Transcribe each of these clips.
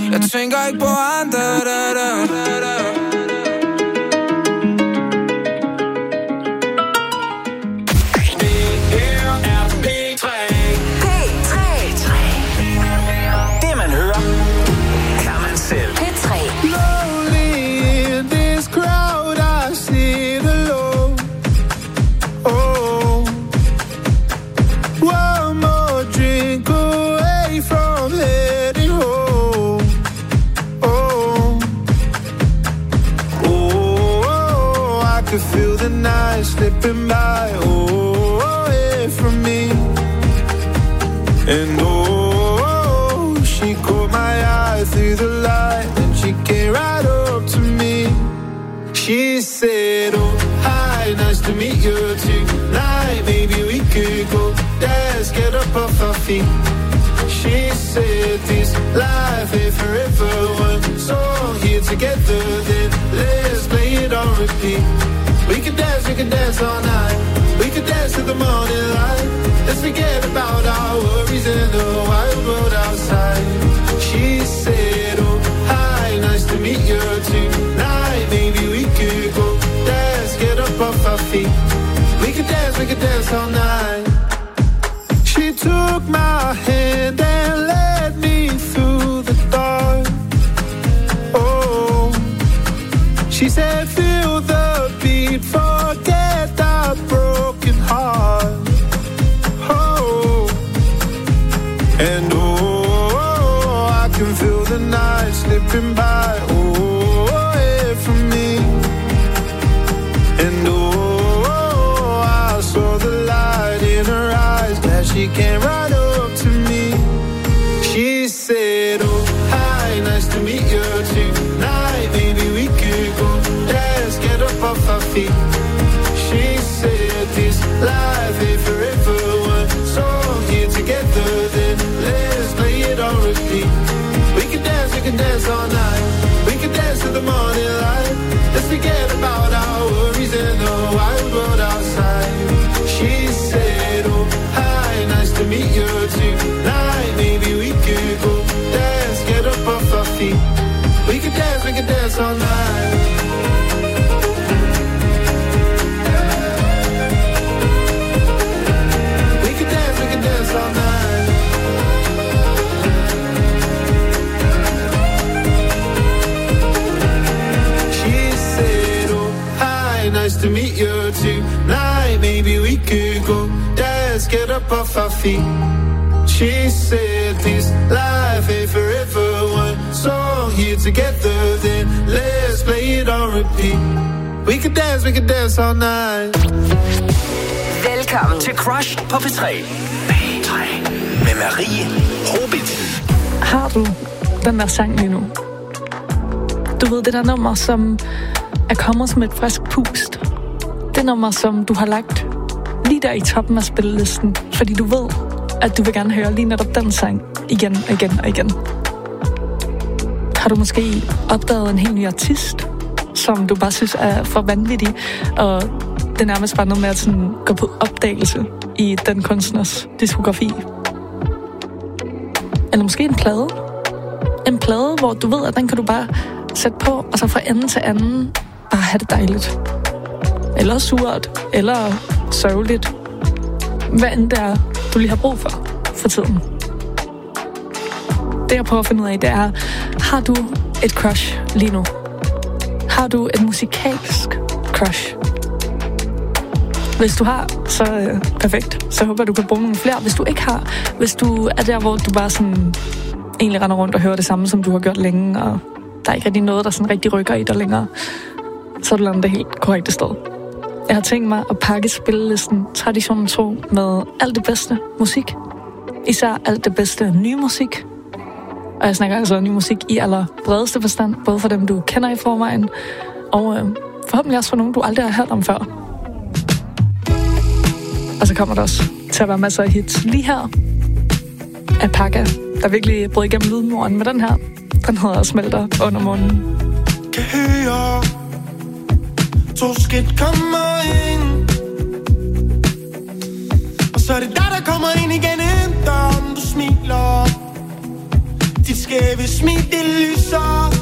Jeg tænker ikke på andre. Det man hører, kan man selv. P3. Slipping by, away from me. And oh, she caught my eye through the light, and she came right up to me. She said, oh, hi, nice to meet you tonight. Maybe we could go dance, get up off our feet. She said, this life ain't forever. One song here together, then let's play it on repeat. We can dance all night. We can dance to the morning light. Let's forget about our worries in the wild world outside. She said, oh, hi, nice to meet you tonight. Maybe we could go dance, get up off our feet. We can dance all night. She took my hand and led me through the dark. Oh, she said, feel the beat, forget that broken heart. Oh, and oh, I can feel the night slipping by, away from me. And oh, I saw the light in her eyes, glad she came right up to me. She said, oh, hi, nice to meet you tonight. Maybe we could go dance, get up off our feet. She said, this life ain't forever. One song here together, then let's play it on repeat. We can dance all night. We can dance to the morning light. Let's forget about our worries in the wild world outside. She said, oh, hi, nice to meet you tonight. Maybe we could go dance, get up off our feet. We can dance all night. We can dance all night. She said, oh, hi, nice to meet you tonight. Maybe we could go dance, get up off our feet. She said, this life ain't forever. One song here together, then let's play it on repeat. We can dance all night. Velkommen til Crush på P3. P3 med Marie Hobit. Har du den der sang lige nu? Du ved, det der nummer, som er kommet som et frisk pust. Det nummer, som du har lagt lige der i toppen af spillelisten, fordi du ved, at du vil gerne høre lige netop den sang igen og igen og igen. Har du måske opdaget en helt ny artist, som du bare synes er for vanvittig, og det er nærmest bare noget med at sådan gå på opdagelse i den kunstners diskografi? Eller måske en plade. En plade, hvor du ved, at den kan du bare sætte på, og så fra ende til anden bare have det dejligt. Eller surt, eller sørgeligt. Hvad end det er, du lige har brug for tiden. Det jeg prøver at finde ud af, det er, har du et crush lige nu? Har du et musikalsk crush? Hvis du har, så perfekt. Så håber du kan bruge nogle flere. Hvis du ikke har, hvis du er der, hvor du bare sådan egentlig render rundt og hører det samme, som du har gjort længe, og der er ikke rigtig noget, der sådan rigtig rykker i dig længere, så er du landet det helt korrekte sted. Jeg har tænkt mig at pakke spillelisten traditionen tro med alt det bedste musik. Især alt det bedste nye musik. Og jeg snakker altså ny musik i allerbredeste forstand, både for dem, du kender i forvejen, og forhåbentlig også for nogen, du aldrig har hørt om før. Og så kommer der også til at være masser af hits lige her af Pakka, der virkelig brød igennem lydmuren med den her. Den hedder Smelter under munden. Kan høre 2 skridt kommer ind, og så er det der kommer ind igen, døren, du smiler. Dit skæve smil, det lyser.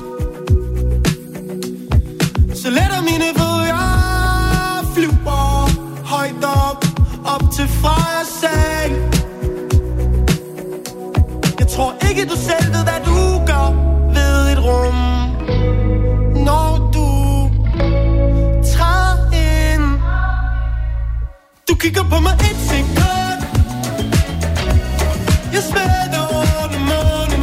Så letter mine fødder, flyver højt op til Frejas seng. Jeg tror ikke du selv ved, hvad du gør ved et rum, når du træder ind. Du kigger på mig et sekund, jeg svætter under munden,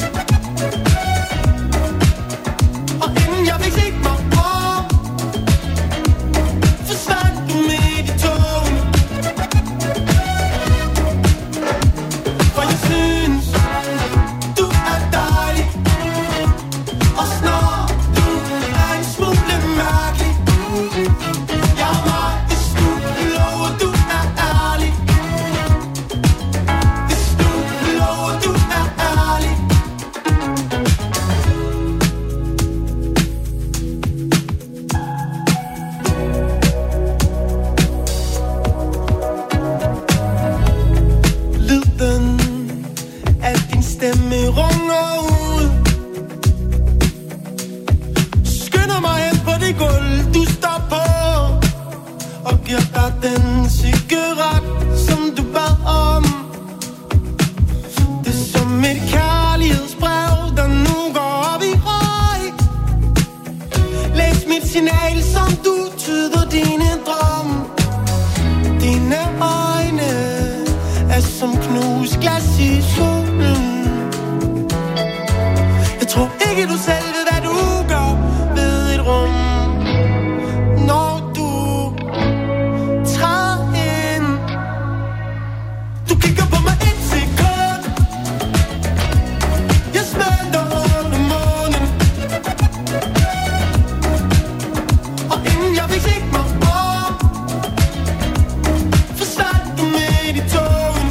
og inden jeg fik set mig om, forsvandt du midt i togen. For jeg synes, du er dejlig, også når du er en smule mærkelig. Jeg er mig, hvis du lover, du er ærlig. Hvis du lover, du er ærlig. Lyden af din stemme runger ud. Skynder mig hen på det gulv, du står på, og giver dig den cigaret, som du bad om. Det er som et kærlighedsbrev, der nu går op i høj. Læs mit signal, som du tyder dine drøm. Dine øjne er som knust glas i solen. Jeg tror ikke du selv ved, hvad du gør ved et rum, når du træder ind. Du kigger på mig et sekund, jeg smelter under munden, og inden jeg fik set mig om, forsvandt du midt i togen.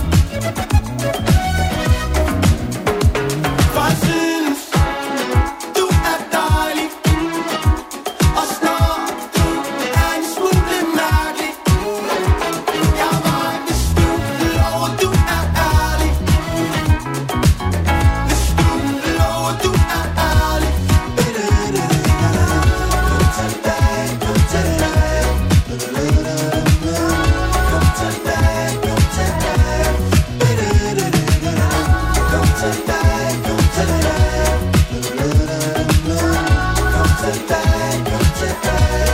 For jeg synes, du er dejlig, også når du er en smule mærkelig. Jeg er mig, hvis du lover, du er ærlig. Hvis du lover, du er ærlig. Kom tilbage, kom tilbage. Kom tilbage, kom tilbage. Kom tilbage, kom tilbage. Kom tilbage, kom tilbage.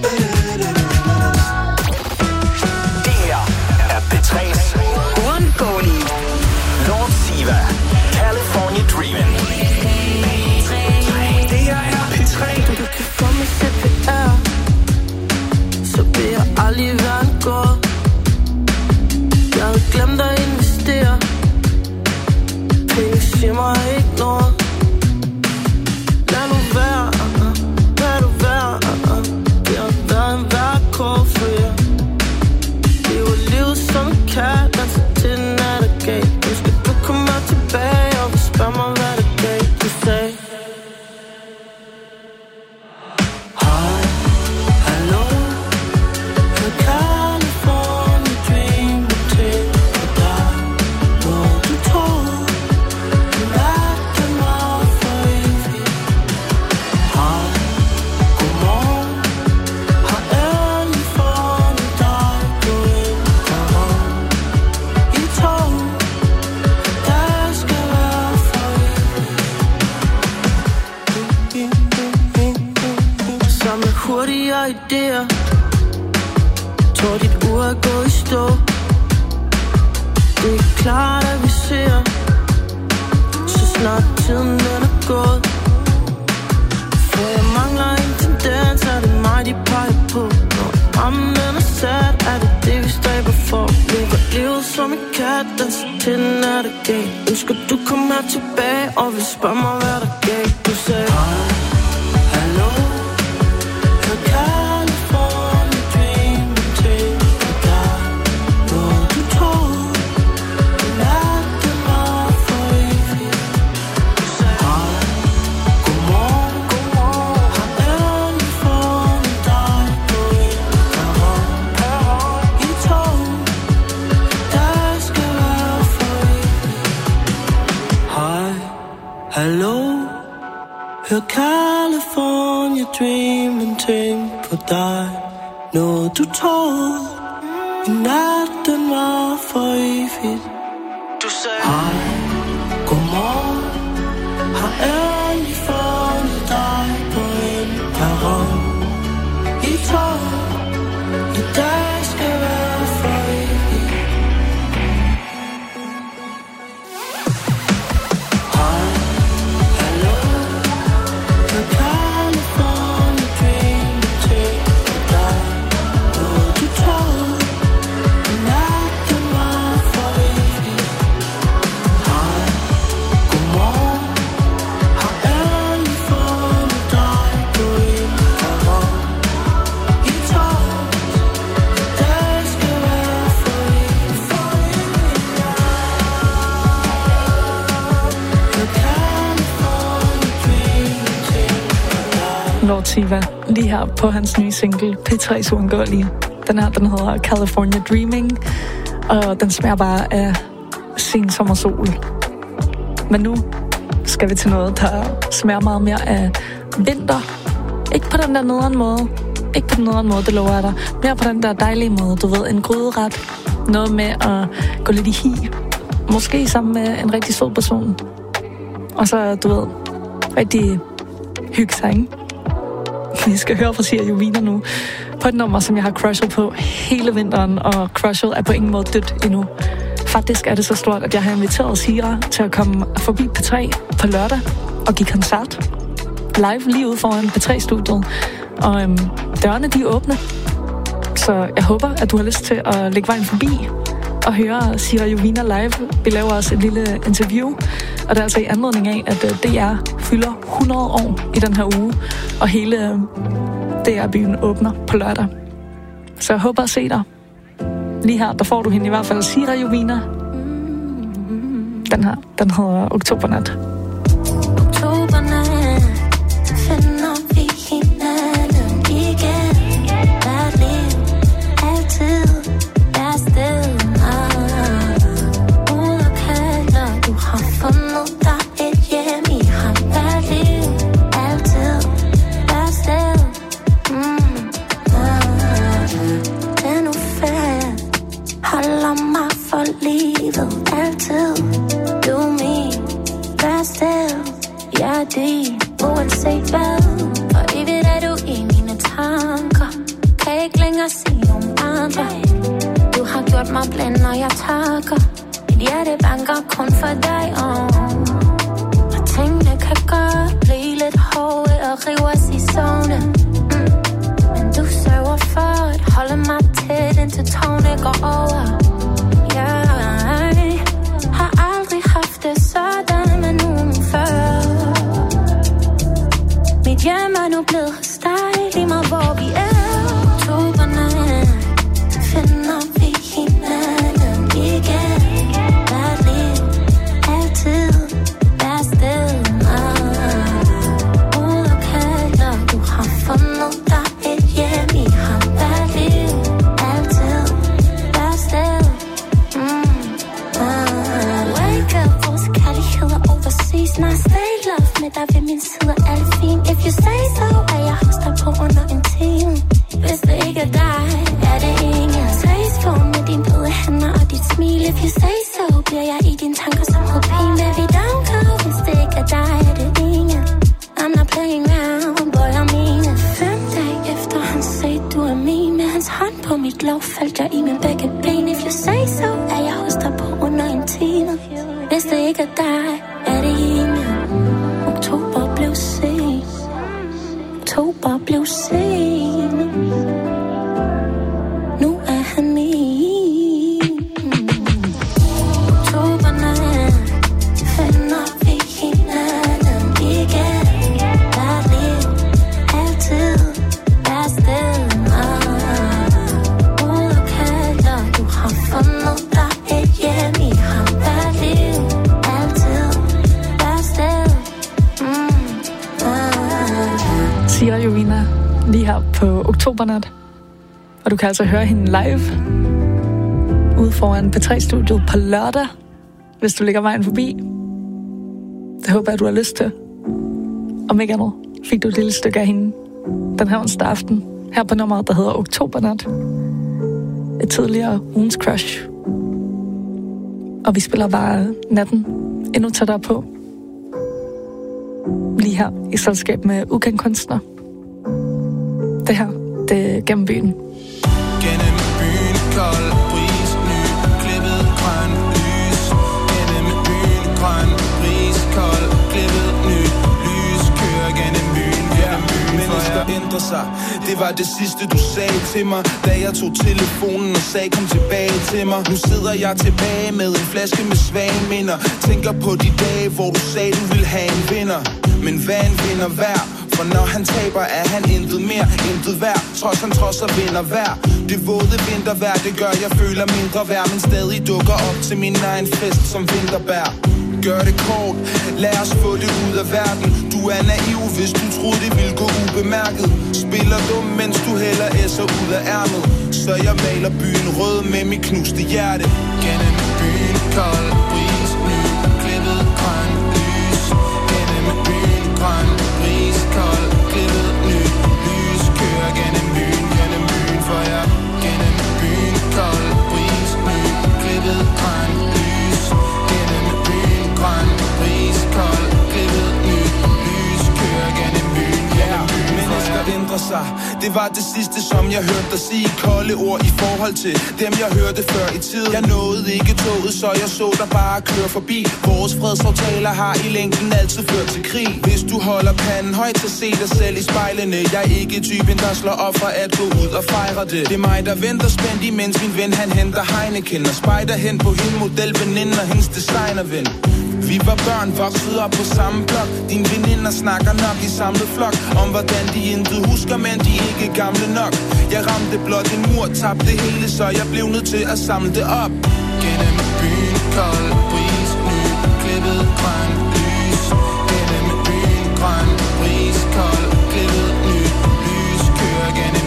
Det her er P3's Uundgåelige. Lord Siva, California Dreamin'. Det her er P3. Du kan få mig CPR, så vil jeg aldrig være en gård. Jeg havde glemt at investere. Penge siger mig ikke noget. Lad nu være, lad du være. Det har været en værre kår for jer. Lever livet som en kat, danser til den nattergal. Nu skal du komme mig tilbage og vil spørge mig, hvad der gav. Du sagde hej, hallo, fra California Dreamin' til dig, hvor du tror, du lærte mig for evigt. Hej, godmorgen, har endelig fundet dig på en perron. I tog, der skal være for evigt. Samle hurtigere idéer. Tror dit ur er gået i stå. Det er klart at vi ser, så snart tiden den er gået. For jeg mangler en tendens, er det mig de peger på. Når rammen den er sat, er det det vi stræber for. Lever livet som en kat, danser til den nattergal. Ønsker du komme her tilbage og vil spørge mig hvad der gav. Du sagde hej, hallo, fra California Dreamin' til dig, hvor du tror, du lærte mig for evigt. Du sagde hej, godmorgen, har endelig fundet dig på en perron. I tog, der skal være for evigt. Hej, Hør California Dreamin', tænk på dig. Noget du tog i natten var for evigt. Du sagde hej, godmorgen. Har endelig fundet dig på en perron. I tog, i dag skal være for evigt. Hej, hallo. Hør California Dreamin', tænk på dig. Noget du tog i natten var for evigt. Hej, godmorgen. Har endelig fundet dig på en perron. I tog, der skal være for evigt. Hør California Dreamin', tænk på dig. Lord Siva, lige her på hans nye single, P3's Uundgåelige. Den hedder California Dreaming, og den smager bare af sen sommersol. Men nu skal vi til noget, der smager meget mere af vinter. Ikke på den der nederen måde. Ikke på den nederen måde, det lover jeg dig. Mere på den der dejlige måde, du ved, en gryderet. Noget med at gå lidt i hi. Måske sammen med en rigtig sød person. Og så, du ved, rigtig hygge sig, ikke? Vi skal høre fra Sira Jovina nu på et nummer, som jeg har crushet på hele vinteren, og crushet er på ingen måde dødt endnu. Faktisk er det så stort, at jeg har inviteret Sira til at komme forbi P3 på lørdag og give koncert live lige ude foran P3-studiet. Og dørene, de er åbne, så jeg håber, at du har lyst til at lægge vejen forbi og høre Sira Jovina live. Vi laver også et lille interview, og det er altså i anledning af, at DR fylder 100 år i den her uge, og hele DR-byen åbner på lørdag. Så jeg håber at se dig. Lige her, der får du hende i hvert fald, Sira Jovina. Den hedder Oktobernat. Oktobernat, finder vi hinanden igen. Hvert liv, altid, hver sted. Ud og kalder, du har fundet dig et hjem i ham. Hvert liv, altid, hver sted. Den ufærd holder mig for livet. Altid, du er min, hver sted. Jeg er din, uanset hvad. For evigt er du i mine tanker. Kan ikke længere se nogen andre. Du har gjort mig blind, når jeg takker. Mit hjerte banker kun for dig. Og tingene kan godt blive lidt hårde og rive os i søvne. Men du sørger for at holde mig tæt, indtil tårne går over. Jeg har aldrig haft det sådan med nogen før. Mit hjem er nu blevet hos dig, lige meget hvor vi er. Oktobernat, finder vi hinanden igen. Hvert liv, altid, hver sted. Ud og kalder, du har fundet dig et hjem i ham. Hvert liv, altid, hver sted. Wake up, vores kærlighed er overseas. Når jeg stay love med dig ved min side, er alt fint. If you say so, er jeg hos dig på under en time. Hvis det ikke er dig, er det ingen. Tages på med dine bløde hænder og dit smil. If you say so, bliver jeg i dine tanker som kopien. Baby, don't go, hvis det ikke er dig, er det ingen. I'm not playing around, boy, I mean it. 5 dage efter han sagde, du er min. Med hans hånd på mit lov, faldt jeg i min begge ben. If you say so, er jeg hos dig på under en time. Hvis det ikke er dig, er det ingen. Oktober blev sen. Oktober blev sen. Nu er han min. Oktobernat, finder vi hinanden igen. Hvert liv, altid, hver sted. Ud og kalder, du har fundet dig et hjem i ham. Hvert liv, altid, hver sted. Sira Jovina, lige her på Oktobernat. Og du kan altså høre hende live ude foran P3-studiet på lørdag, hvis du lægger vejen forbi. Det håber jeg, du har lyst til. om ikke andet, fik du et lille stykke af hende den her onsdag aften, her på nummeret, der hedder Oktobernat. Et tidligere ugens crush. Og vi spiller bare natten endnu tættere på. Lige her i selskab med ukendt kunstner. Det her, det er Gennem byen. Gennem byen, kold bris, ny, klippet grøn lys. Gennem byen, grøn bris, kold, klippet ny, lys. Kører gennem byen, mennesker ændrer sig. Det var det sidste du sagde til mig, da jeg tog telefonen og sagde kom tilbage til mig. Nu sidder jeg tilbage med en flaske med svage minder. Tænker på de dage, hvor du sagde du ville have en vinder. Men hvad en vinder værd? For når han taber, er han intet mere, intet værd. Trods han trodser vinder værd. Det våde vintervejr, det gør jeg føler mindre værd. Men stadig dukker op til min egen fest som vinterbær. Gør det kort, lad os få det ud af verden. Du er naiv, hvis du troede det ville gå ubemærket. Spiller dum, mens du hælder esser ud af ærmet. Så jeg maler byen rød med mit knuste hjerte. Gennem byen, kold bris, ny, klippet grøn lys. Gennem byen, grøn bris, kold, klippet ny, lys. Kører gennem byen for jer. Gennem byen, kold bris, ny, klippet grøn lys. Gennem byen, grøn bris, kold, klippet ny, lys. Kører gennem byen mennesker ændrer sig. Det var det sidste, som jeg hørte dig sige kolde ord i forhold til dem, jeg hørte før i tiden. Jeg nåede ikke toget, så jeg så dig bare køre forbi. Vores fredsaftaler har i længden altid ført til krig. Hvis du holder panden højt, så se dig selv i spejlene. Jeg er ikke typen, der slår op for at gå ud og fejre det. Det er mig, der venter spændt, imens min ven han henter Heineken og spejder hen på hende modelveninde og hendes designerven. Vi var børn, voksede op på samme blok. Dine veninder snakker nok i samlet flok om hvordan de intet husker, men de er ikke gamle nok. Jeg ramte blot en mur, tabte det hele, så jeg blev nødt til at samle det op. Gennem byen, kold bris, ny, klippet grøn lys. Gennem byen, grøn bris, kold, klippet ny, lys. Kører gennem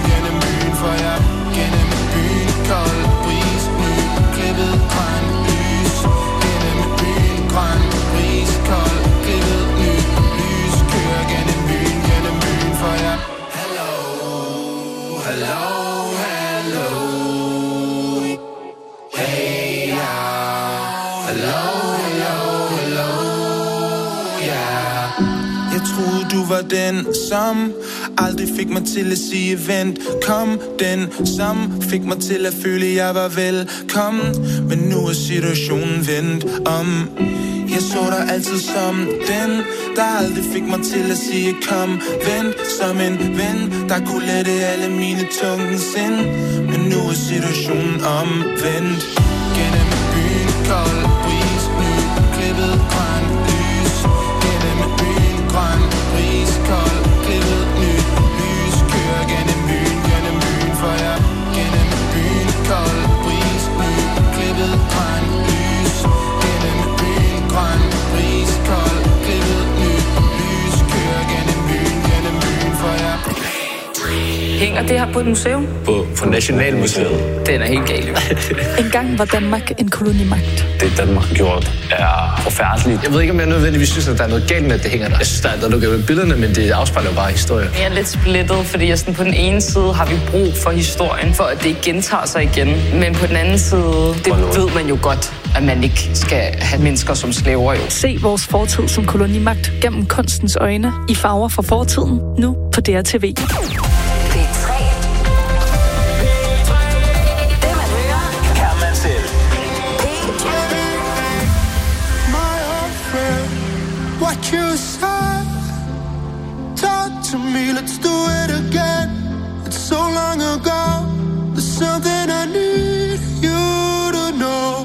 byen for jer. Gennem byen, kold bris, ny, klippet grøn lys. Gennem byen, grøn bris, kold, klippet ny, lys. Kører gennem byen for jer. Hello, hello, hello. Hey, yeah. Hello, hello, hello, yeah. Jeg troede du var den, som aldrig fik mig til at sige vent. Kom, den som fik mig til at føle jeg var velkommen. Men nu er situationen vendt om. Jeg så dig altid som den, der aldrig fik mig til at sige kom, vent. Som en ven, der kunne lette alle mine tunge sind. Men nu er situationen omvendt. Gennem byen, kold bris, ny, klippet grøn lys. Gennem byen, grøn bris, kold, klippet ny, lys. Kører gennem byen for jer. Gennem byen, kold bris, ny, klippet grøn lys. Gennem byen, grøn bris, kold, klippet ny, lys. Kører gennem byen for jer. Hænger det her på et museum? På Nationalmuseet. Den er helt gal, jo. En gang var Danmark en kolonimagt. Det Danmark har gjort er forfærdeligt. Jeg ved ikke, om jeg nødvendigvis synes, at der er noget galt med, at det hænger der. Jeg synes, der er noget med billederne, men det afspejler jo bare historie. Jeg er lidt splittet, fordi jeg sådan, på den ene side har vi brug for historien, for at det ikke gentager sig igen. Men på den anden side, det ved man jo godt, at man ikke skal have mennesker som slaver jo. Se vores fortid som kolonimagt gennem kunstens øjne i farver fra fortiden, nu på DRTV. What you said, talk to me, let's do it again. It's so long ago, there's something I need you to know.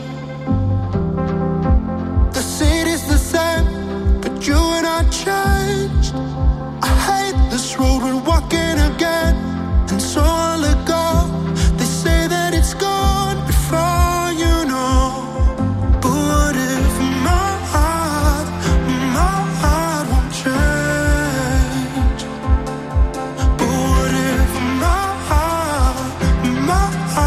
The city's the same, but you and I changed. I hate this road we're walking again, and so I'll let go. They say that it's gone before you know. But what if my heart won't change? But what if my heart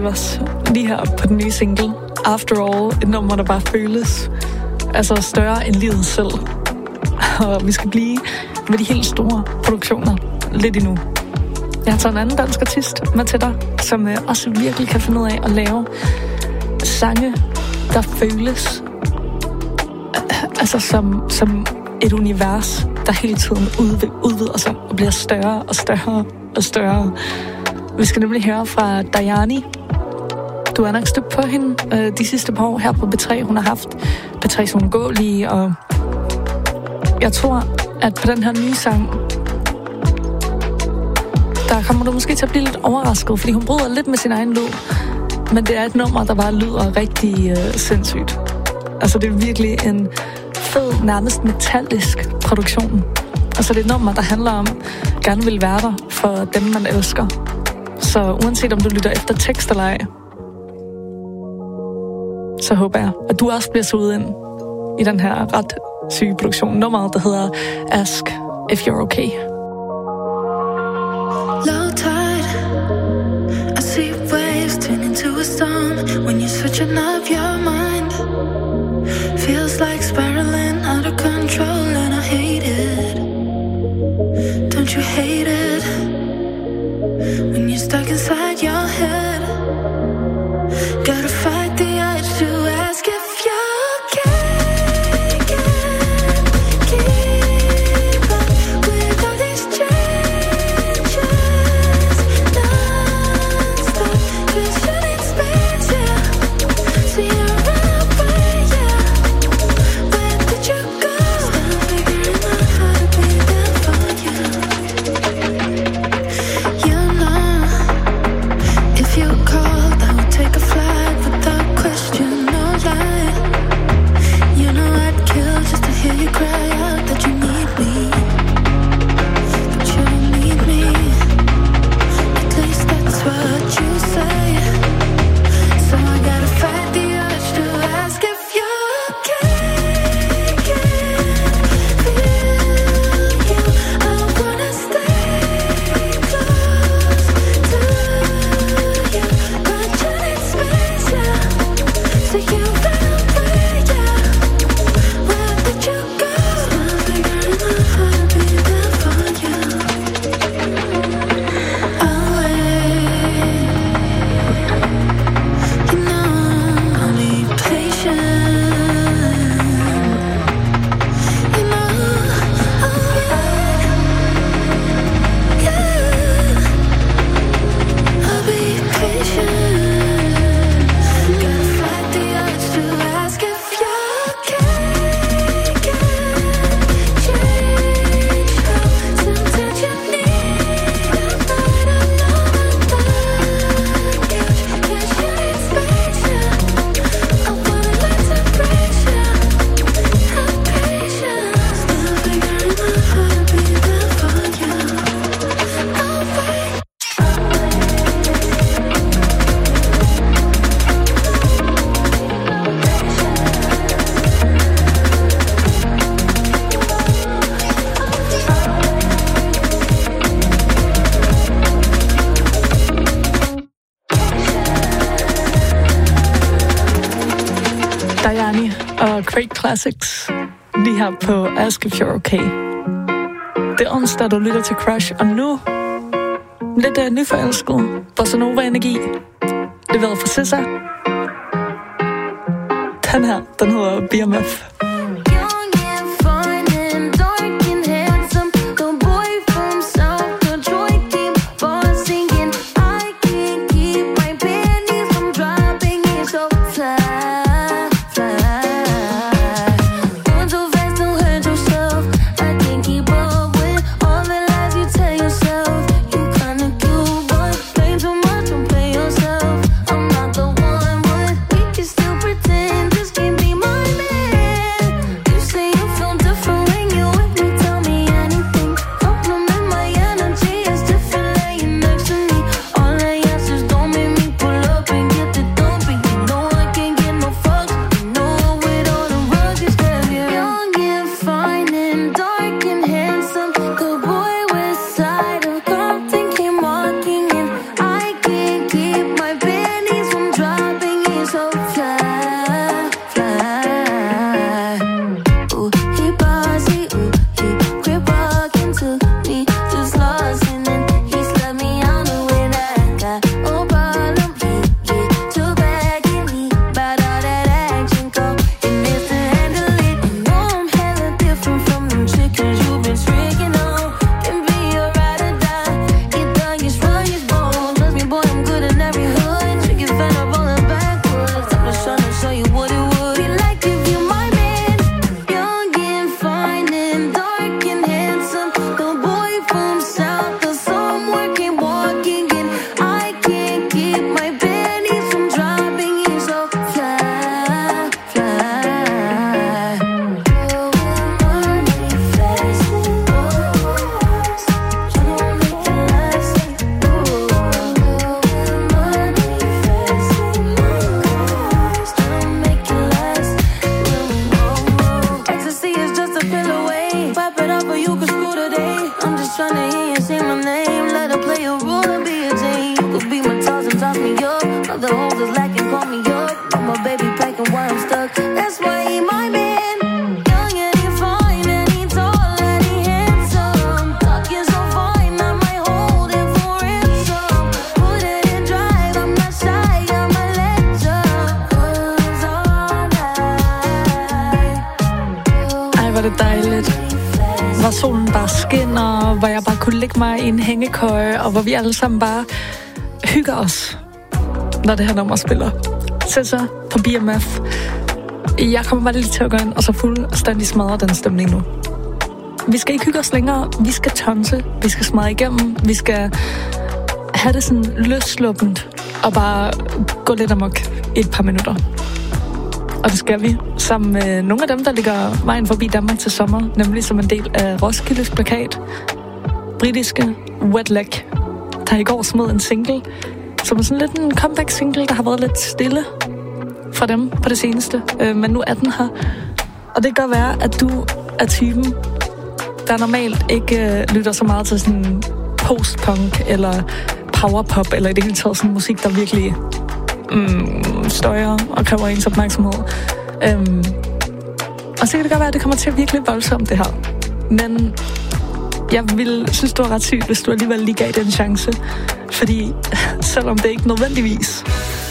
Rivers, lige her på den nye single. After All, et nummer, der bare føles altså større end livet selv. Og vi skal blive med de helt store produktioner lidt endnu. Jeg har taget en anden dansk artist med til dig, som også virkelig kan finde ud af at lave sange, der føles altså som et univers, der hele tiden udvider sig og bliver større og større og større. Vi skal nemlig høre fra Dajani. Du er nok stødt på hende de sidste par år her på B3. Hun har haft B3's Uundgåelige, og jeg tror, at på den her nye sang, der kommer du måske til at blive lidt overrasket, fordi hun bryder lidt med sin egen lyd. Men det er et nummer, der bare lyder rigtig sindssygt. Altså, det er virkelig en fed, nærmest metallisk produktion. Altså, det er et nummer, der handler om, gerne vil være der for dem, man elsker. Så uanset om du lytter efter tekst eller ej, så håber jeg, at du også bliver suget ind i den her ret syge produktion. Nummeret, der hedder Ask If You're Okay. Low tide, I see waves turn into a storm when you're switching up your mind. Feels like spiraling out of control and I hate it. Don't you hate it? When you're stuck inside your head, gotta fight the urge to ask if you're okay. Can't keep up with all these changes non-stop, 'cause you need space, yeah. So you're away, yeah. Where did you go? Still figuring out how to be there for you. You know, if you called, I would take a flight without question, no lie. You know I'd kill just to hear you cry out that you need me. But you don't need me, at least that's what you say. So I gotta fight the urge to ask if you're okay. Can't feel you, I wanna stay close to you, but you need space, yeah. So you ran away, yeah. Where did you go? Still figuring out how to be there for you. I'll wait. You know I'll be patient. You know I'll wait. Yeah, I'll be patient. Gotta fight the urge to ask if you're okay. Can't change how sometimes you need a night alone without you. 'Cause you need space, yeah. I wanna let it break, yeah. Have patience. Still figuring out how to be there for you. I'll wait. Dajani og Great Classics lige her på Ask If You're Okay. Det er onsdag, du lytter til Crush, og nu lidt nyforelsket Bossa Nova-energi. Leveret fra SZA. Den her, den hedder BMF. Young and fine and dark and handsome, the boy from South Detroit keep on singing. I can't keep my panties from dropping. It's so fly, fly. Going so fast, don't hurt yourself. I can't keep up with all the lies you tell yourself. You kinda cute, but play too much, don't play yourself. I'm not the one, but we can still pretend this can't be my man. You say you feel different when you with me, tell me anything. Compliment my energy, it's different laying next to me. All I ask is don't make me pull up and get the dope, and you know I can't get det dejligt. Hvor solen bare skinner, hvor jeg bare kunne lægge mig i en hængekøje, og hvor vi alle sammen bare hygger os, når det her nummer spiller. Så på BMF. Jeg kommer bare lige til at gå ind og så fuldstændig smadre den stemning nu. Vi skal ikke hygge os længere. Vi skal tonse. Vi skal smadre igennem. Vi skal have det sådan løsluppent og bare gå lidt amok i et par minutter. Og det skal vi sammen med nogle af dem, der ligger vejen forbi Danmark til sommer, nemlig som en del af Roskildes plakat. Britiske Wet Leg, der i går smed en single, som er sådan lidt en comeback-single, der har været lidt stille fra dem på det seneste. Men nu er den her. Og det kan godt være, at du er typen, der normalt ikke lytter så meget til sådan post-punk eller powerpop, eller i det hele taget sådan musik, der virkelig støjer og kræver ens opmærksomhed. Og så kan det godt være, at det kommer til at virkelig voldsomt, det her. Men jeg ville synes, det var ret sygt, hvis du alligevel lige gav den chance. Fordi selvom det ikke nødvendigvis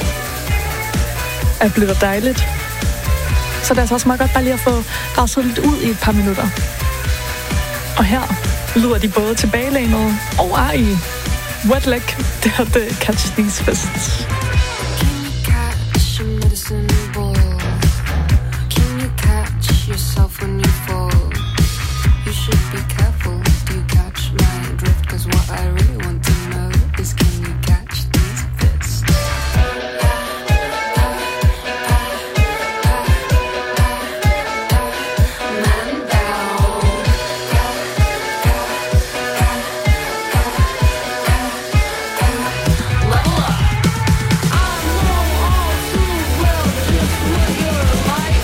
er blevet dejligt, så det er altså også meget godt bare lige at få rasset lidt ud i et par minutter. Og her lyder de både tilbagelænet og i Wet Leg. Det er The Catch These Fists. Yourself when you fall, you should be careful. Do you catch my drift? 'Cause what I really want to know is, can you catch these fists? Man down. Level up. I know all too well just what you're like.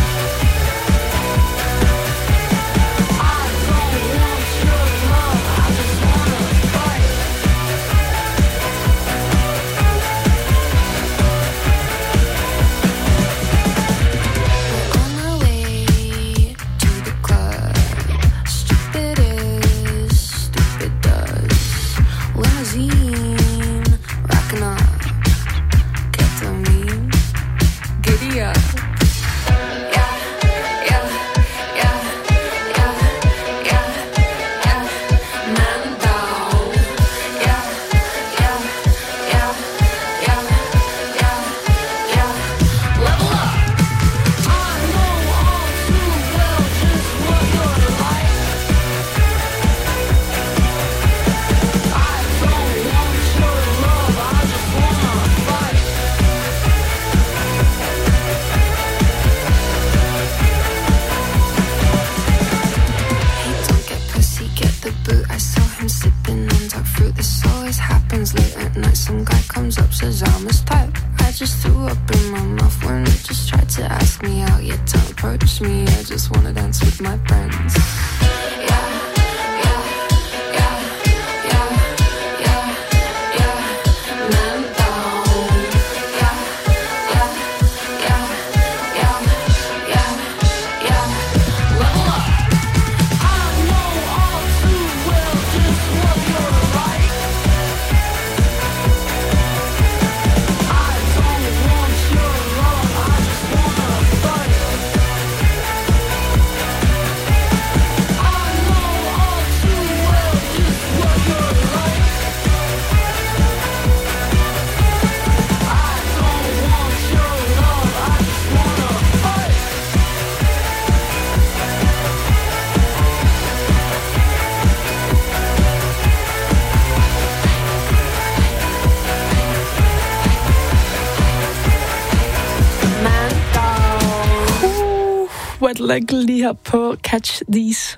Wet Leg lige her på Catch These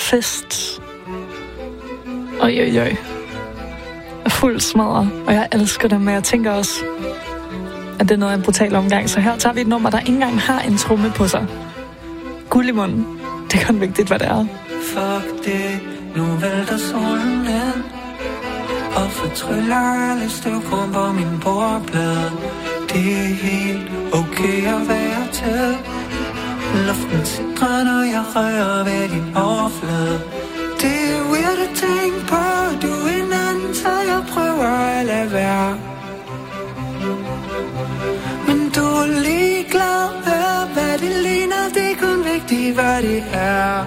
Fists. Oj. Fuld smadret, og jeg elsker det, men jeg tænker også, at det er noget af en brutal omgang. Så her tager vi et nummer, der ikke engang har en tromme på sig. Guld i munden. Det er kun vigtigt, hvad det er. Fuck det, nu vælter solen ind og fortryller alle støvkorn på min bordplade. Det er helt okay at være til. Luften sidder, når jeg rører ved din overflade. Det er weird at tænke på, du er en anden, så jeg prøver at lade være. Men du er ligeglad, hør hvad det ligner, det er kun vigtigt vigtigt, hvad det er.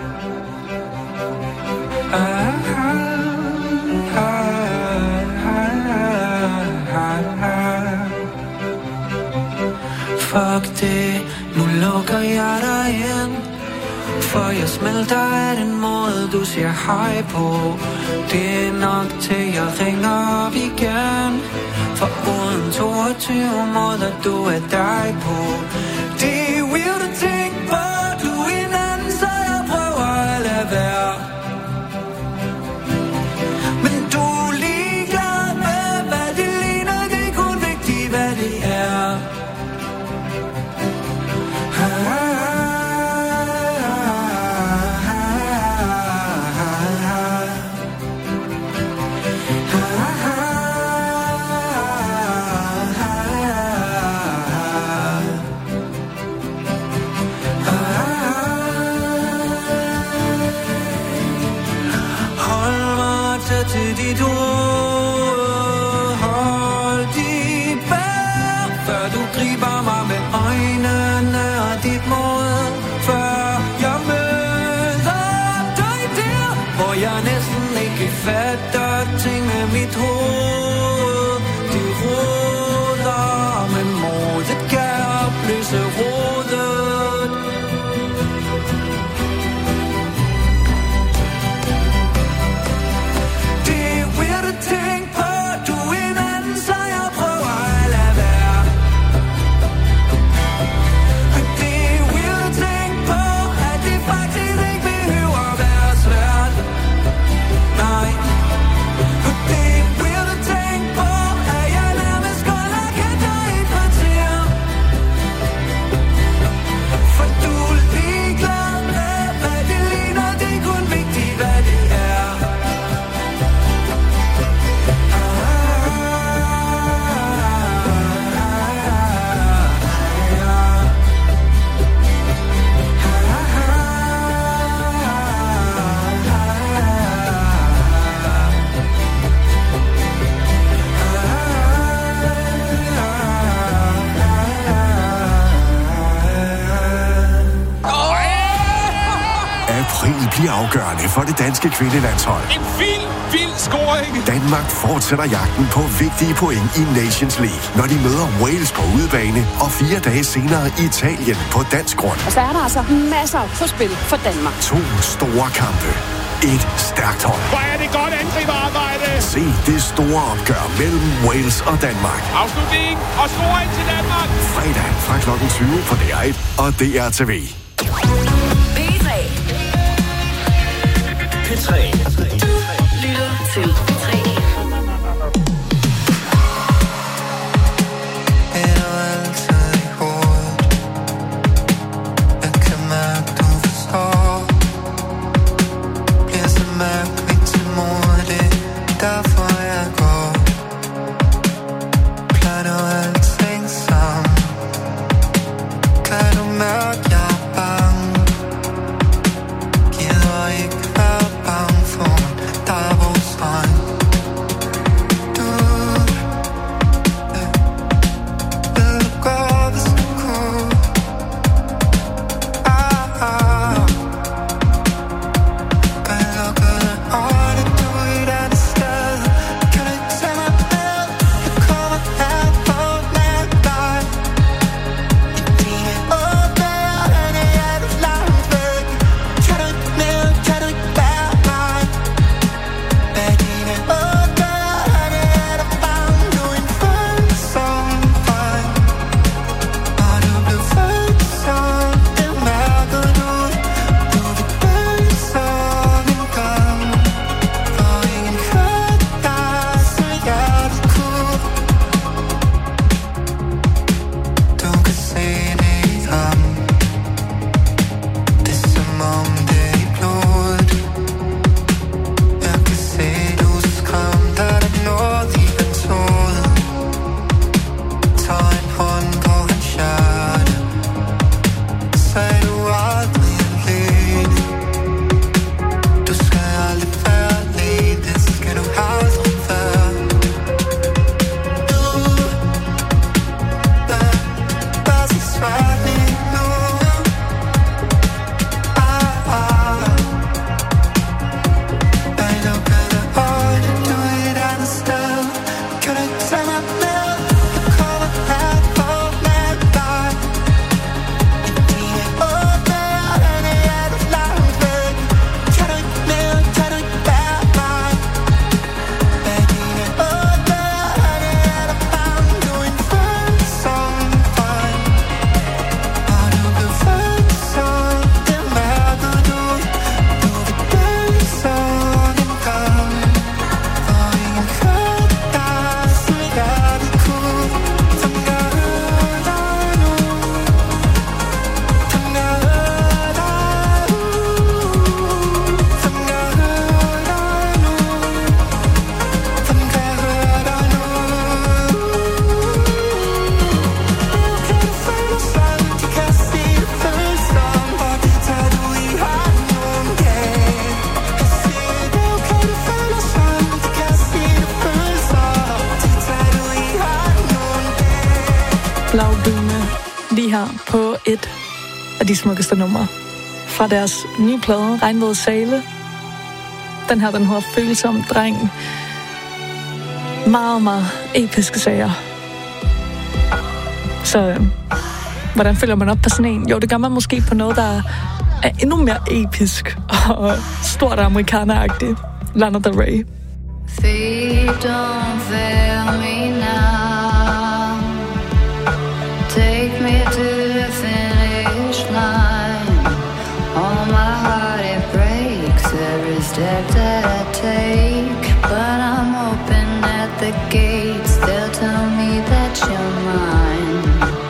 Fuck det, nu lukker jeg dig ind. For jeg smelter af den måde, du siger hej på. Det er nok til, jeg ringer op igen. For uden 22 måder, du er dig på. Det er weird at tænke på, du er en anden, så jeg prøver at lade være. Men du er ligeglad med, hvad det ligner. Det er kun vigtigt, hvad det er. Til dit ord, hold dit vejr, før du griber mig med øjnene og dit mod, før jeg møder dig der, hvor jeg næsten ikke fatter ting med mit hoved. Det råder, men modet kan opløse rådet. bliver afgørende for det danske kvindelandshold. En vild scoring! Danmark fortsætter jagten på vigtige point i Nations League, når de møder Wales på udebane, og 4 dage senere Italien på dansk grund. Og så er der altså masser på spil for Danmark. 2 store kampe. Et stærkt hold. Hvor er det godt angriberarbejde! Se det store opgør mellem Wales og Danmark. Afslutning og scoring til Danmark! Fredag fra kl. 20 på DR1 og DRTV. P3. Du lytter til P3. Gider ikke være bange for, der er vores egen lige her på et af de smukkeste numre fra deres nye plade, Regnvåde Sale. Den her, den hedder Følsom Dreng. Meget, meget episke sager. Så hvordan følger man op på sådan en? Jo, det gør man måske på noget, der er endnu mere episk og stort amerikaneragtigt. Lana Del Rey. Feet don't fail me now. Take me to the finish line. All my heart it breaks every step that I take. But I'm hoping at the gates they'll tell me that you're mine.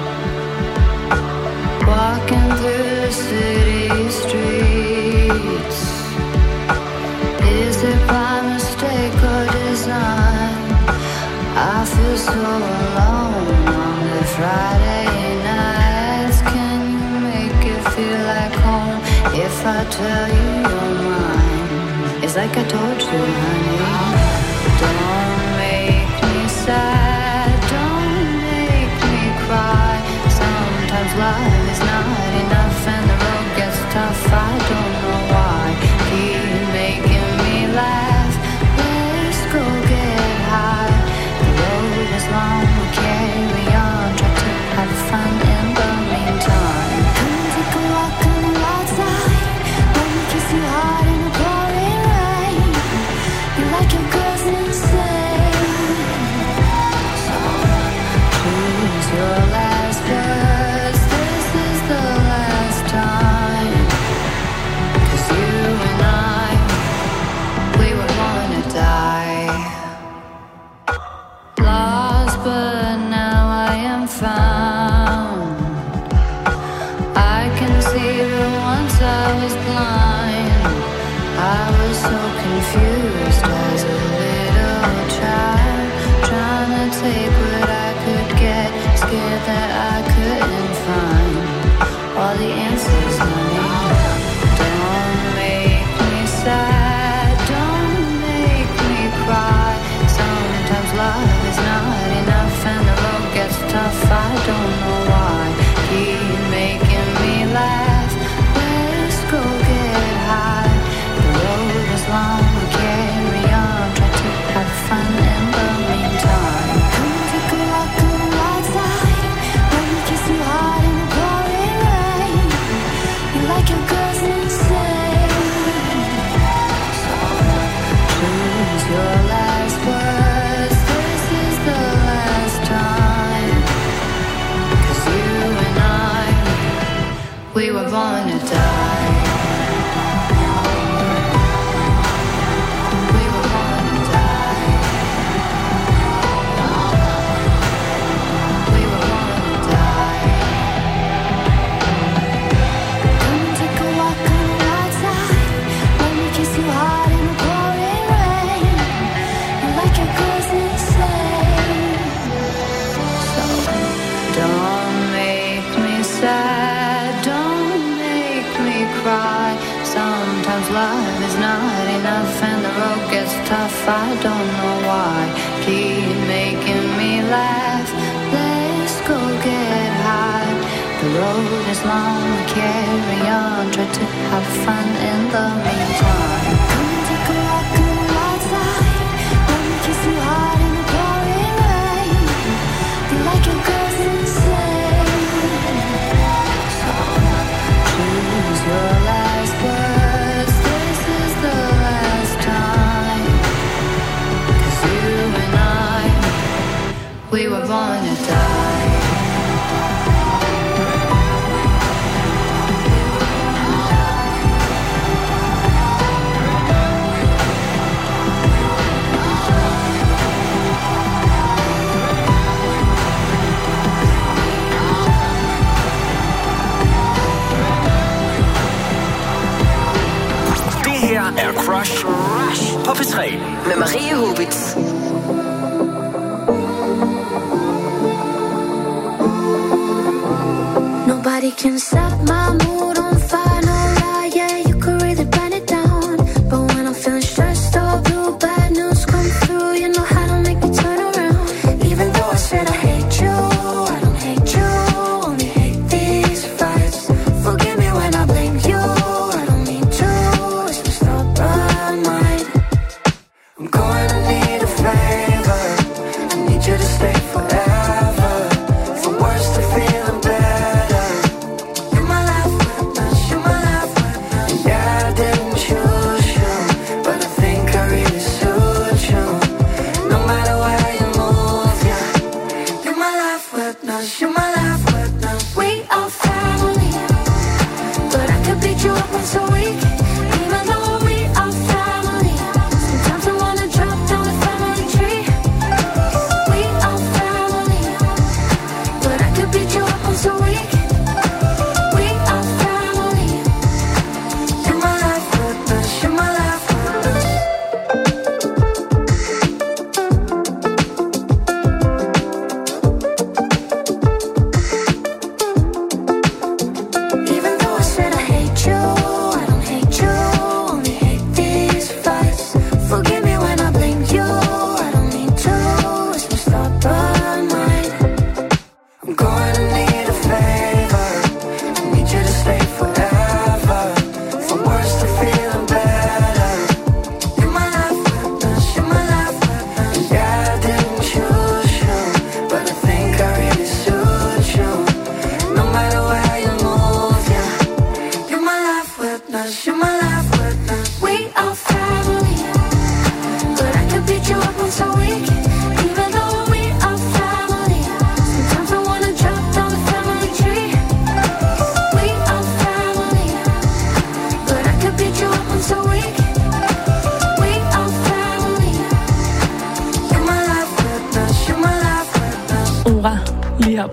Walking through the city streets. Is it by mistake or design? I feel so alone on the Friday nights. Can you make it feel like home if I tell you you're mine? It's like I told you, honey. Don't make me sad, don't make me cry. Sometimes life is not enough and the road gets tough. I don't know why. Keep making me laugh. Let's go get high. The road is long, we'll carry on. Try to have fun in the meantime. Come take a walk on the outside. Let me kiss you hard in the pouring rain. You like your girls insane. So choose your last words. This is the last time. 'Cause you and I, we were born to die. Lost, but now I am found. I can see that once I was blind. I was so confused as a little child, trying to take what I could get, scared that I couldn't find all the answers, honey. Don't make me sad, don't make me cry. Sometimes love is not enough and the road gets tough. I don't know why. Keep making me laugh. Let's go get high. The road is long, we'll carry on. Try to have fun in the meantime. Come take a walk on the outside. Let me kiss you hard in the pouring rain. You like your girls insane. So choose your last words. This is the last time. 'Cause you and I, we were born to die. We were born to die. We were born to die. Come and take a walk on the outside. Let me kiss you hard in the pouring rain. You like your girls insane. So don't make me sad, don't make me cry. Sometimes love is not enough and the road gets tough. I don't know why. Keep making me laugh. Let's go get high. The road is long, we carry on. Try to have fun in the meantime. Come and take a walk on the outside. Let me kiss you hard in the pouring rain. You like your girls insane. So choose your last words. This is the last time. 'Cause you and I, we were born to die. Det her er Crush på P3 med Marie Hubitz. Nobody can set my mood on fire, no lie, yeah, you could really burn it down. But when I'm feeling stressed or blue, bad news come through, you know how to make me turn around. Even though I said I hate you, I don't hate you, only hate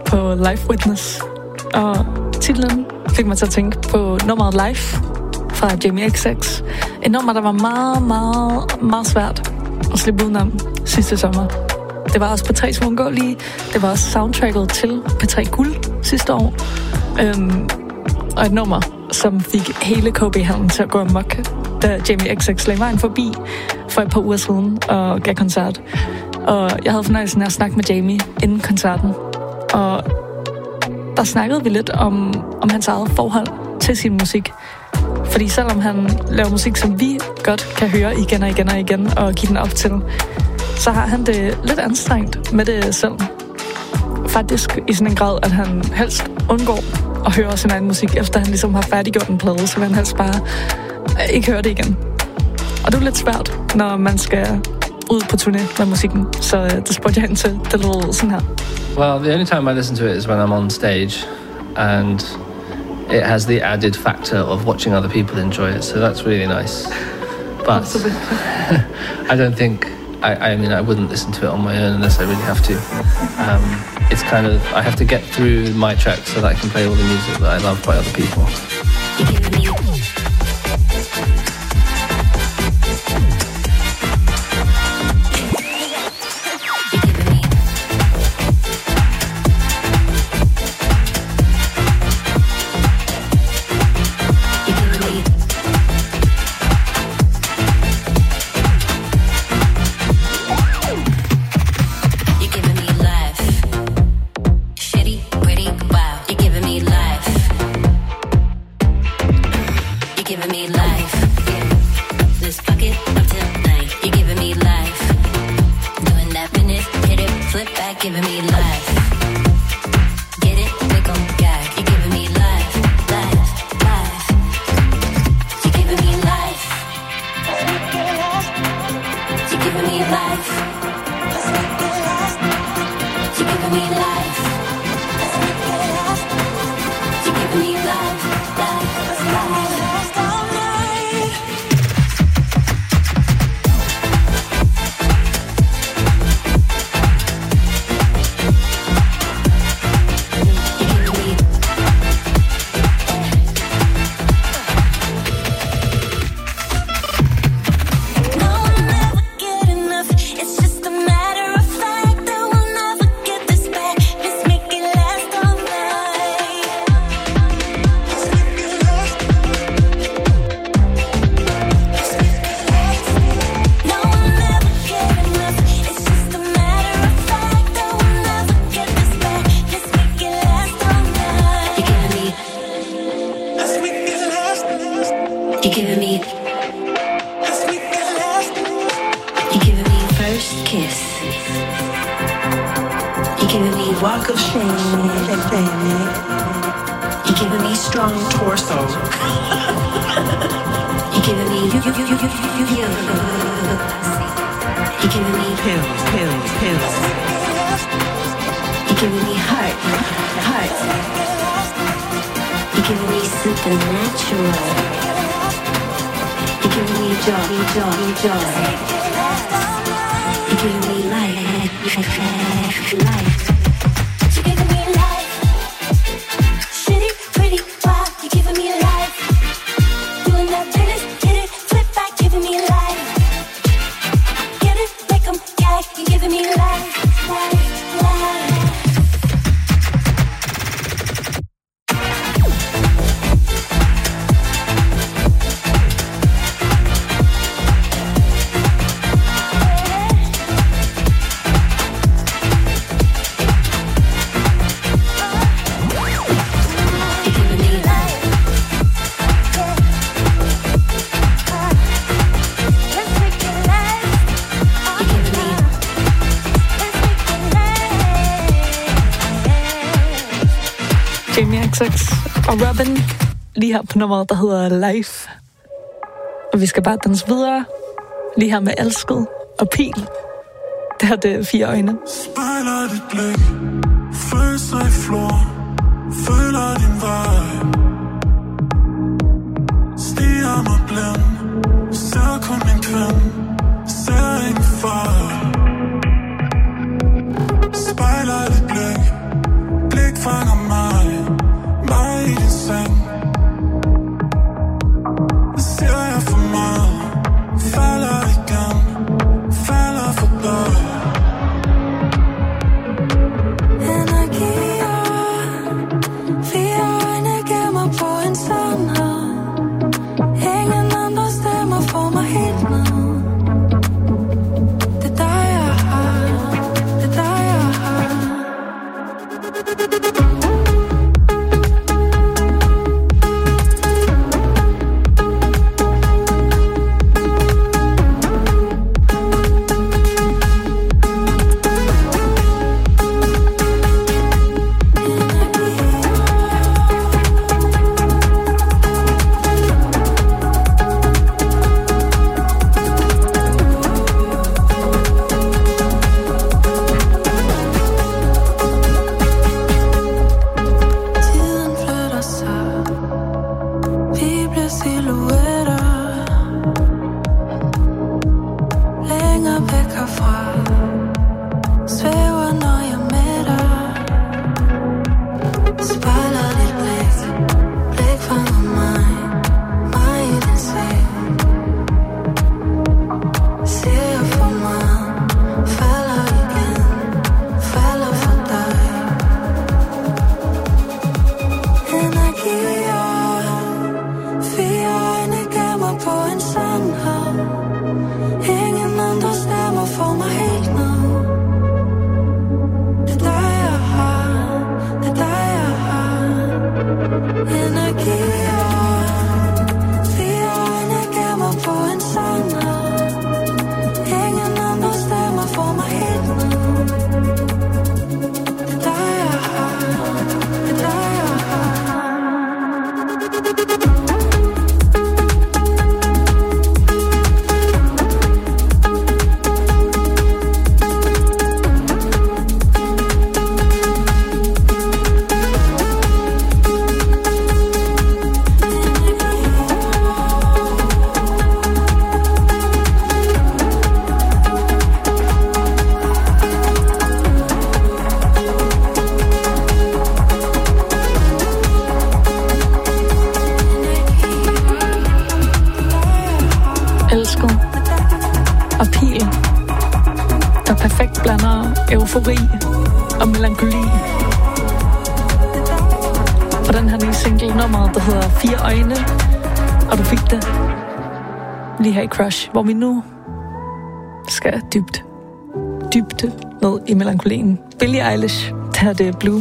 på Live Witness. Og titlen fik mig til at tænke på nummeret Live fra Jamie XX. Et nummer, der var meget, meget, meget svært at slippe udenom sidste sommer. Det var også P3's uundgåelige. Det var også soundtracket til P3 Guld sidste år. Og et nummer, som fik hele KB-hallen til at gå amok, da Jamie XX lagde vejen forbi for et par uger siden og gav koncert. Og jeg havde fornøjelsen af at snakke med Jamie inden koncerten. Og der snakkede vi lidt om hans eget forhold til sin musik. Fordi selvom han laver musik, som vi godt kan høre igen og igen og igen og give den op til, så har han det lidt anstrengt med det selv. Faktisk i sådan en grad, at han helst undgår at høre sin egen musik, efter han ligesom har færdiggjort en plade, så vil han helst bare ikke høre det igen. Og det er lidt svært, når man skal ud på turné med musikken, så det spurgte jeg ind til. Det lød sådan her. Well, the only time I listen to it is when I'm on stage, and it has the added factor of watching other people enjoy it, so that's really nice. But I don't think, I mean, I wouldn't listen to it on my own unless I really have to. It's kind of, I have to get through my tracks so that I can play all the music that I love by other people. Og Robin lige her på nummeret, der hedder Life. Og vi skal bare danse videre. Lige her med Elsket og Pil. Det her, det er 4 øjne. Spejler dit blik, følelser i flor, føler din vej. Stiger mig blind, ser kun min kvinde, ser ingen far. Spejler dit blik, Eufori og melankoli. Og den her nye single-nummer, der hedder 4 øjne, og du fik det lige her i Crush, hvor vi nu skal dybt ned i melankolien. Billie Eilish, det her det er Blue.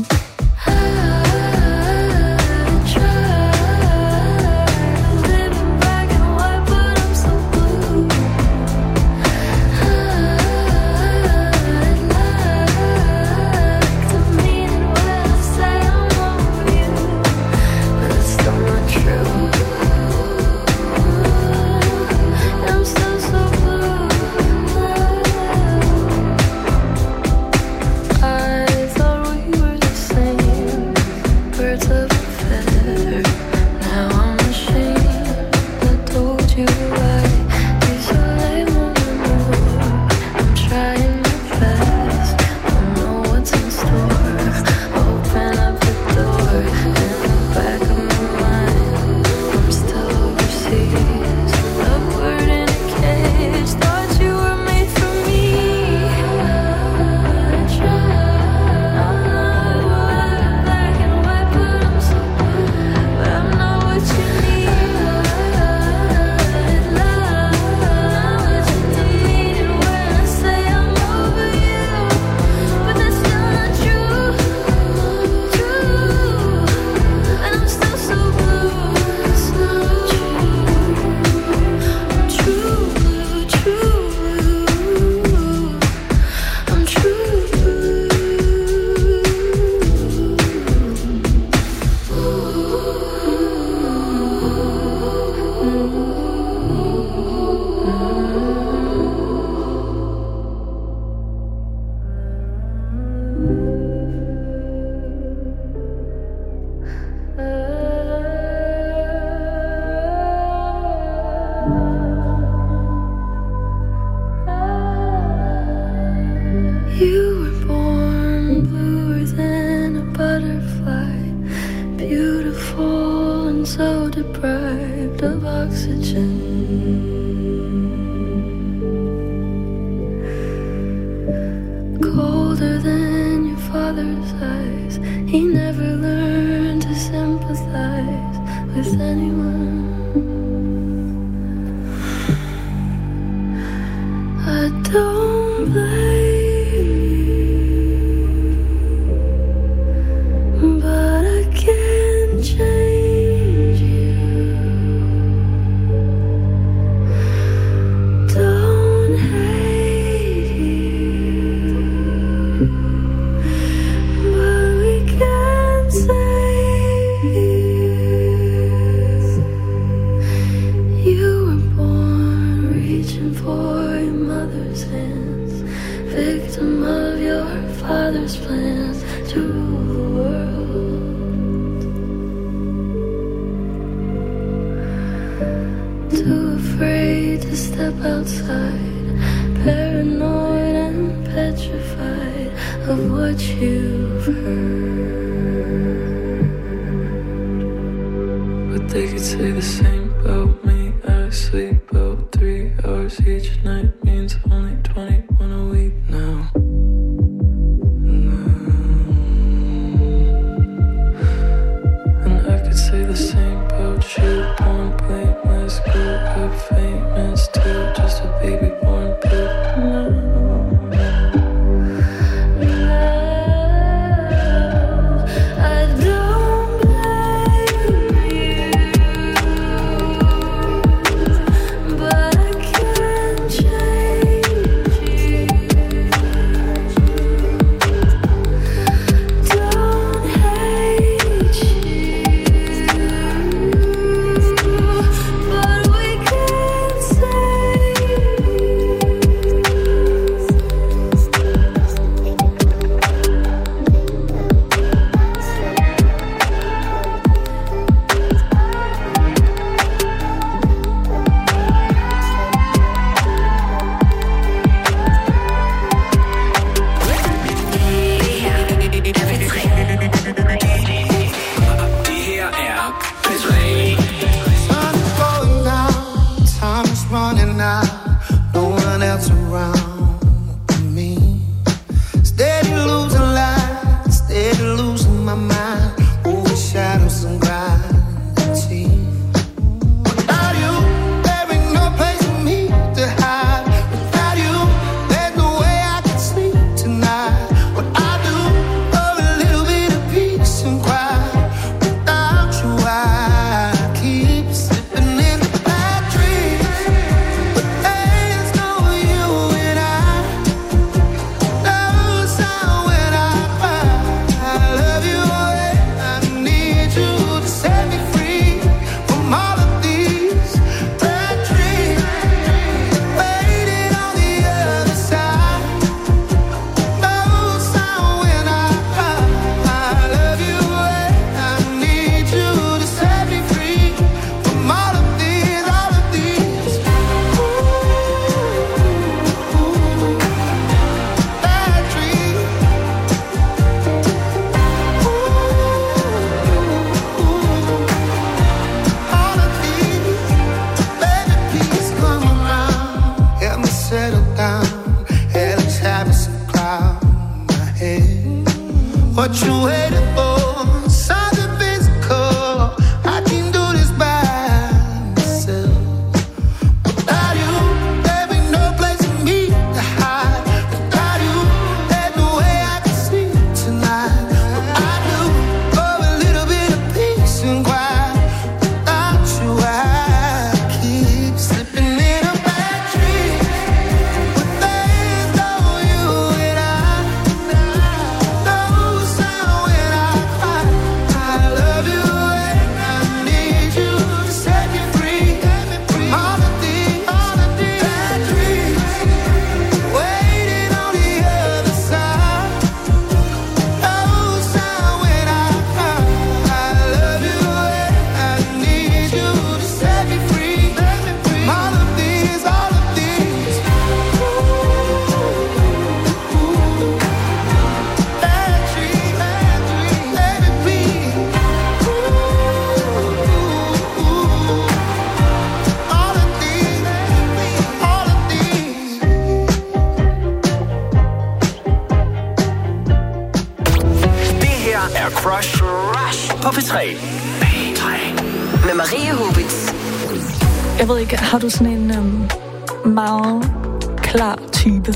med Maria Hobitz. Jeg ved ikke, har du sådan en meget klar type?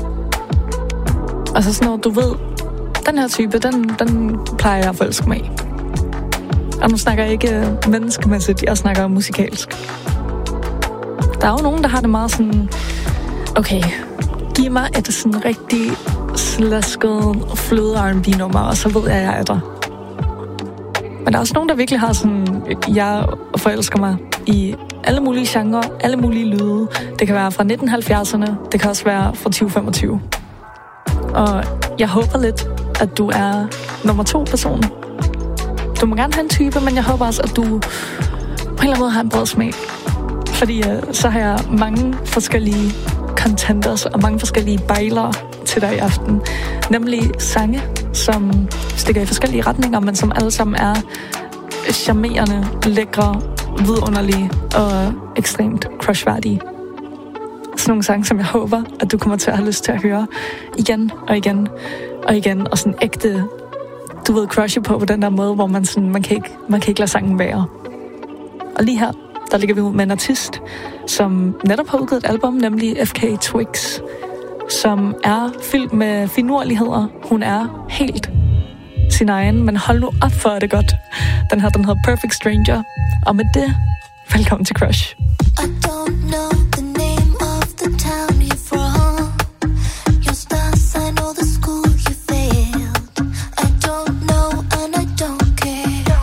Altså sådan noget, du ved, den her type, den plejer jeg at forelske mig i. Og nu snakker jeg ikke menneskemæssigt, jeg snakker musikalsk. Der er jo nogen, der har det meget sådan, okay, giv mig et sådan rigtig slasket fløde R&B-nummer, og så ved jeg er der. Men der er også nogen, der virkelig har sådan, jeg forelsker mig i alle mulige genrer, alle mulige lyde. Det kan være fra 1970'erne, det kan også være fra 2025. Og jeg håber lidt, at du er nummer 2 person. Du må gerne have en type, men jeg håber også, at du på en eller anden måde har en bred smag. Fordi så har jeg mange forskellige contenders og mange forskellige bejlere til dig i aften. Nemlig sange, som stikker i forskellige retninger, men som alle sammen er charmerende, lækre, vidunderlige og ekstremt crushværdige. Sådan nogle sange, som jeg håber, at du kommer til at have lyst til at høre igen og igen og igen. Og sådan ægte, du ved, crushe på den der måde, hvor man kan ikke lade sangen være. Og lige her, der ligger vi ud med en artist, som netop har udgivet et album, nemlig FK Twigs, som er fyldt med finurligheder. Hun er helt sin egen, men hold nu op for det godt. Den hedder Perfect Stranger. Og med det, velkommen til Crush. I don't know the name of the town you're from. Your stars, I know the school you failed. I don't know and I don't care.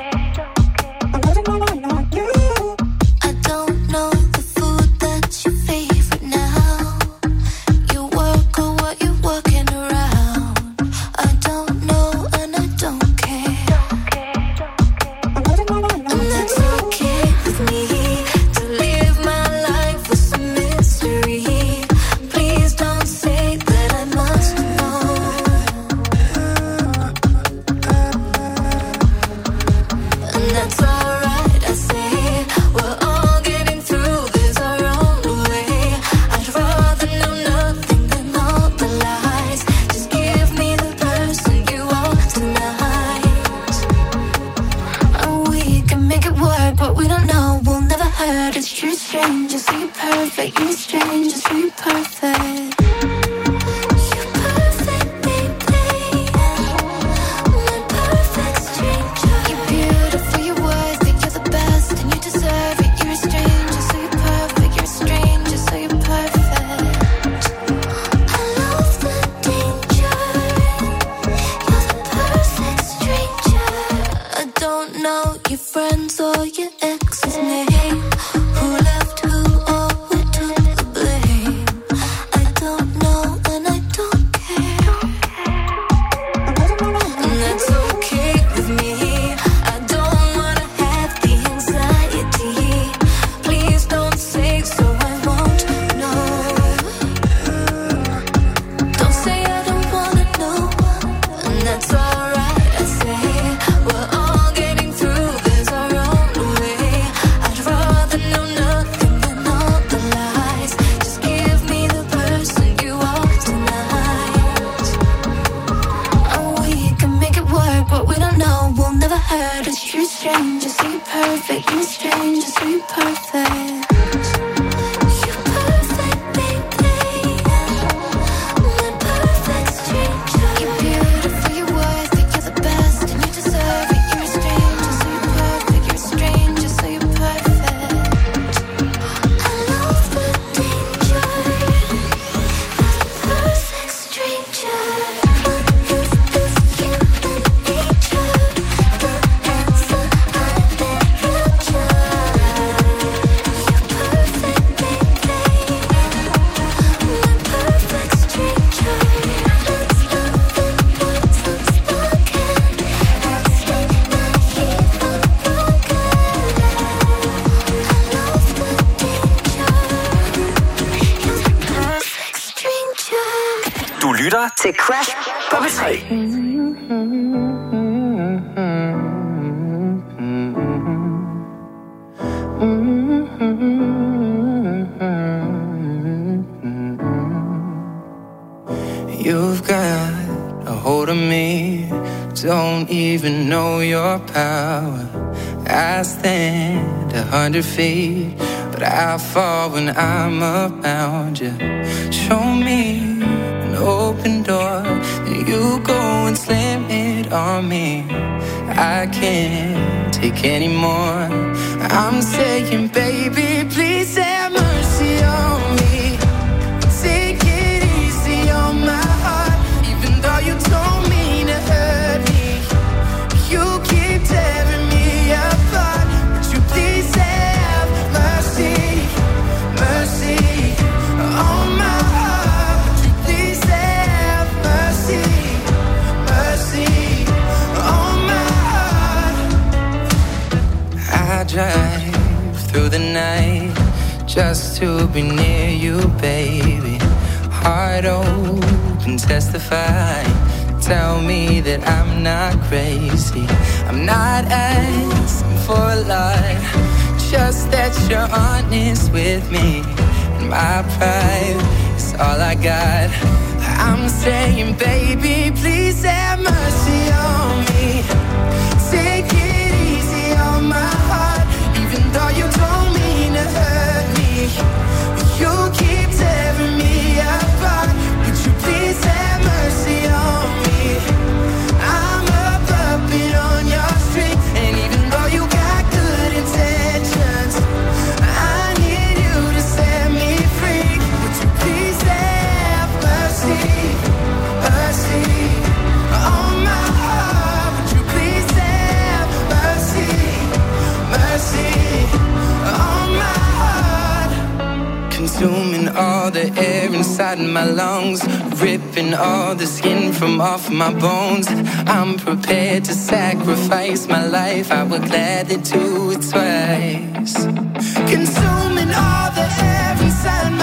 I don't know the food that's your favorite now. You work or what you're working around. I don't know and I don't care. And that's okay with me. Strangers, so you're perfect. You're strangers, so you're perfect. You're perfect, baby. My perfect stranger. You're beautiful, you're worth it. You're the best, and you deserve it. You're a stranger, so you're perfect. You're a stranger, so you're perfect. I love the danger. You're the perfect stranger. I don't know your friends or your ex's name. Til Crash på P3. You've got a hold of me, don't even know your power. I stand 100 feet, but I fall when I'm around you. Show me an open door, and you go and slam it on me. I can't take any more. I'm saying, baby, please have mercy on me. Take it easy on my heart, even though you don't mean to hurt me. You keep tearing me apart. Would you please have mercy, mercy on my heart? Would you please have mercy, mercy on my heart? I drive through the night just to be near you, baby. Heart open, testify. Tell me that I'm not crazy. I'm not asking for a lot, just that you're honest with me. And my pride is all I got. I'm saying, baby, please have mercy on me. Take it easy on my heart, even though you don't mean to hurt me. You keep tearing me apart. Would you please have mercy on me? I'm a puppet on your string, and even though you got good intentions, I need you to set me free. Would you please have mercy, mercy on my heart? Would you please have mercy, mercy on my heart? Consuming all the air inside my lungs, ripping all the skin from off my bones. I'm prepared to sacrifice my life. I would gladly do it twice. Consuming all the air inside my